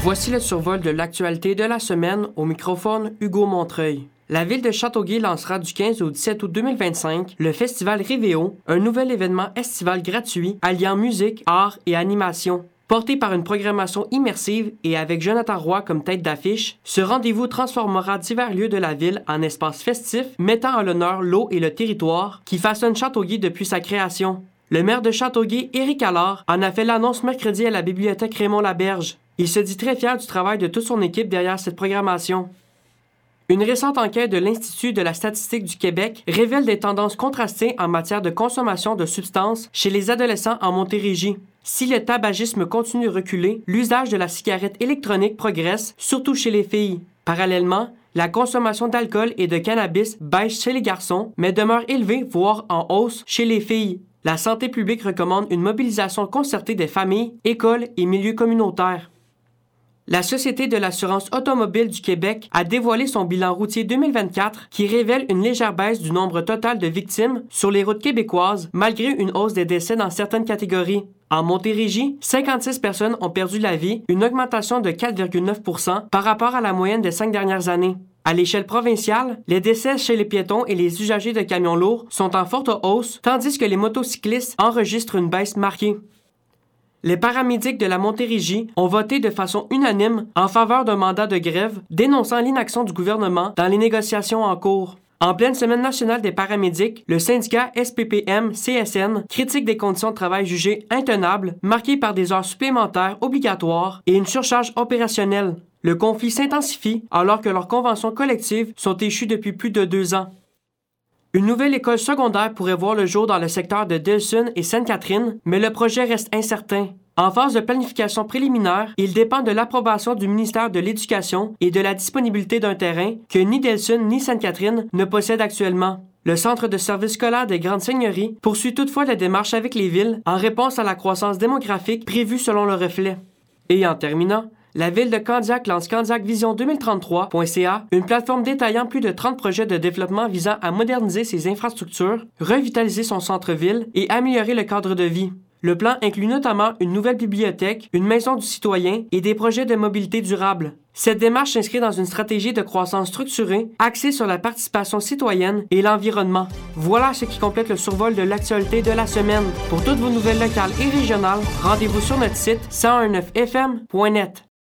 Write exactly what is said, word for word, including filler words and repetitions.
Voici le survol de l'actualité de la semaine, au microphone Hugo Montreuil. La ville de Châteauguay lancera du quinze au dix-sept août deux mille vingt-cinq le Festival Révéo, un nouvel événement estival gratuit alliant musique, art et animation. Porté par une programmation immersive et avec Jonathan Roy comme tête d'affiche, ce rendez-vous transformera divers lieux de la ville en espaces festifs mettant à l'honneur l'eau et le territoire qui façonnent Châteauguay depuis sa création. Le maire de Châteauguay, Éric Allard, en a fait l'annonce mercredi à la bibliothèque Raymond-Laberge. Il se dit très fier du travail de toute son équipe derrière cette programmation. Une récente enquête de l'Institut de la statistique du Québec révèle des tendances contrastées en matière de consommation de substances chez les adolescents en Montérégie. Si le tabagisme continue de reculer, l'usage de la cigarette électronique progresse, surtout chez les filles. Parallèlement, la consommation d'alcool et de cannabis baisse chez les garçons, mais demeure élevée, voire en hausse, chez les filles. La santé publique recommande une mobilisation concertée des familles, écoles et milieux communautaires. La Société de l'assurance automobile du Québec a dévoilé son bilan routier deux mille vingt-quatre qui révèle une légère baisse du nombre total de victimes sur les routes québécoises malgré une hausse des décès dans certaines catégories. En Montérégie, cinquante-six personnes ont perdu la vie, une augmentation de quatre virgule neuf pour cent par rapport à la moyenne des cinq dernières années. À l'échelle provinciale, les décès chez les piétons et les usagers de camions lourds sont en forte hausse, tandis que les motocyclistes enregistrent une baisse marquée. Les paramédics de la Montérégie ont voté de façon unanime en faveur d'un mandat de grève, dénonçant l'inaction du gouvernement dans les négociations en cours. En pleine semaine nationale des paramédics, le syndicat S P P M C S N critique des conditions de travail jugées intenables, marquées par des heures supplémentaires obligatoires et une surcharge opérationnelle. Le conflit s'intensifie alors que leurs conventions collectives sont échues depuis plus de deux ans. Une nouvelle école secondaire pourrait voir le jour dans le secteur de Delsun et Sainte-Catherine, mais le projet reste incertain. En phase de planification préliminaire, il dépend de l'approbation du ministère de l'Éducation et de la disponibilité d'un terrain que ni Delsun ni Sainte-Catherine ne possèdent actuellement. Le Centre de services scolaires des Grandes Seigneuries poursuit toutefois la démarche avec les villes en réponse à la croissance démographique prévue selon le reflet. Et en terminant, la ville de Candiac lance Candiac Vision deux mille trente-trois point C A, une plateforme détaillant plus de trente projets de développement visant à moderniser ses infrastructures, revitaliser son centre-ville et améliorer le cadre de vie. Le plan inclut notamment une nouvelle bibliothèque, une maison du citoyen et des projets de mobilité durable. Cette démarche s'inscrit dans une stratégie de croissance structurée axée sur la participation citoyenne et l'environnement. Voilà ce qui complète le survol de l'actualité de la semaine. Pour toutes vos nouvelles locales et régionales, rendez-vous sur notre site cent neuf F M point net.